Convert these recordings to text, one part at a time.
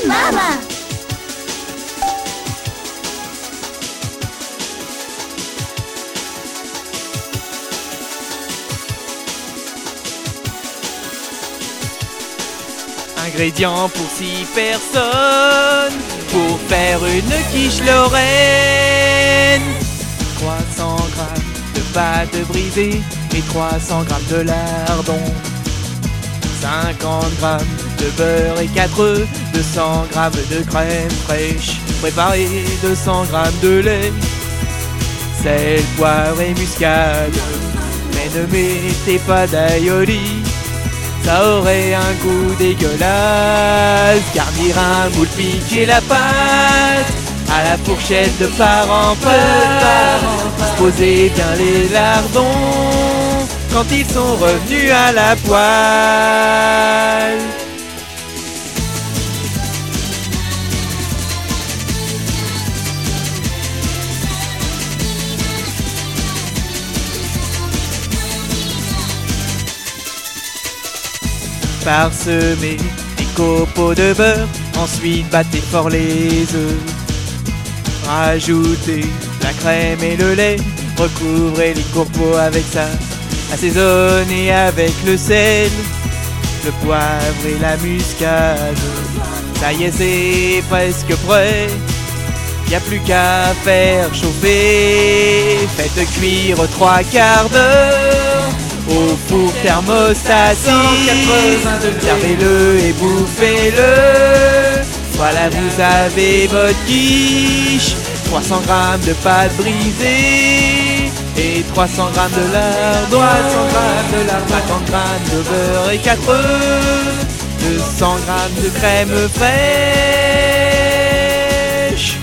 Mama. Ingrédients pour 6 personnes pour faire une quiche lorraine. 300 grammes de pâte brisée et 300 grammes de lardon. 50 grammes de beurre et 4 œufs, 200 grammes de crème fraîche préparée, 200 grammes de lait, sel, poivre et muscade. Mais ne mettez pas d'aïoli, ça aurait un goût dégueulasse. Garnir un moule, piquer la pâte à la fourchette de part en part. Disposez bien les lardons quand ils sont revenus à la poêle. Parsemez les copeaux de beurre, ensuite battez fort les œufs. Rajoutez la crème et le lait, recouvrez les copeaux avec ça. Assaisonnez avec le sel, le poivre et la muscade. Ça y est, c'est presque prêt, y a plus qu'à faire chauffer. Faites cuire 3/4 d'heure au four thermostat 180 degrés. Servez-le et bouffez-le. Voilà, vous avez votre quiche. 300 grammes de pâte brisée et 300 grammes de lardon, 50 grammes de beurre et 4 œufs, 200 grammes de crème fraîche.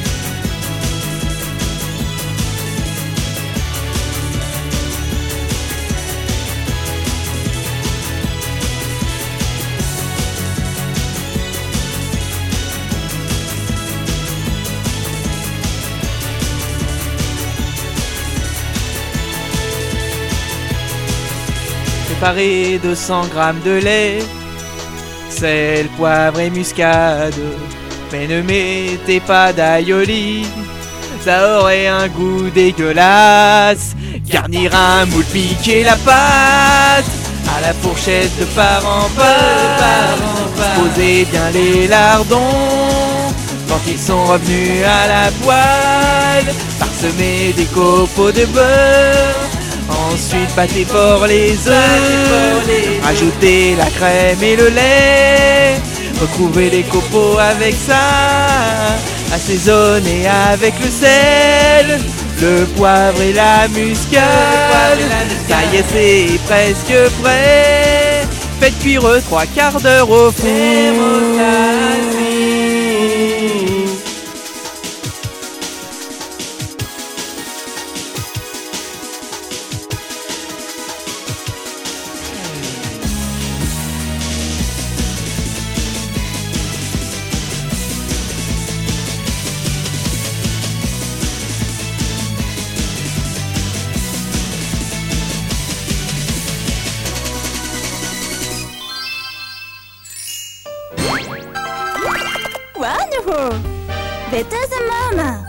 Préparez 200 grammes de lait, sel, poivre et muscade. Mais ne mettez pas d'aïoli, ça aurait un goût dégueulasse. Garnir un moule, piquer la pâte à la fourchette de part en part. Disposez bien les lardons quand ils sont revenus à la poêle. Parsemez des copeaux de beurre, ensuite battez fort les œufs, rajoutez la crème et le lait, recouvrez les copeaux avec ça, assaisonnez avec le sel, le poivre et la muscade. Ça y est, c'est presque prêt, faites cuire 3/4 d'heure au four. Wonderful! Better than Mama.